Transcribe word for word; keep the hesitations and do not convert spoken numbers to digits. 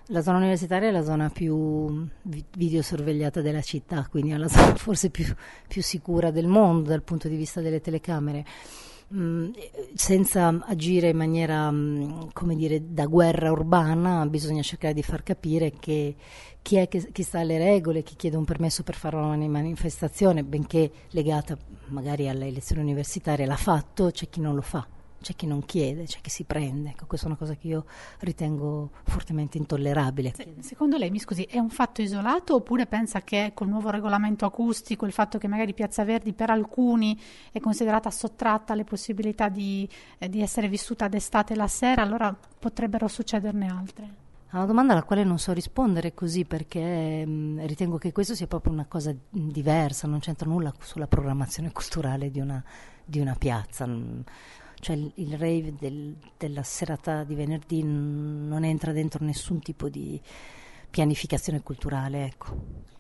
La zona universitaria è la zona più vi- videosorvegliata della città, quindi è la zona forse più, più sicura del mondo dal punto di vista delle telecamere. Mm, senza agire in maniera, mm, come dire, da guerra urbana, bisogna cercare di far capire che chi è che chi sta alle regole, chi chiede un permesso per fare una manifestazione, benché legata magari alle elezioni universitarie, l'ha fatto, c'è chi non lo fa. C'è chi non chiede, c'è chi si prende. Ecco, questa è una cosa che io ritengo fortemente intollerabile. Se- Secondo lei, mi scusi, è un fatto isolato oppure pensa che col nuovo regolamento acustico, il fatto che magari Piazza Verdi per alcuni è considerata sottratta alle possibilità di, eh, di essere vissuta d'estate la sera, allora potrebbero succederne altre? È una domanda alla quale non so rispondere così perché mh, ritengo che questo sia proprio una cosa mh, diversa, non c'entra nulla sulla programmazione culturale di una, di una piazza. mh. Cioè il, il rave del- della serata di venerdì n- non entra dentro nessun tipo di pianificazione culturale, ecco.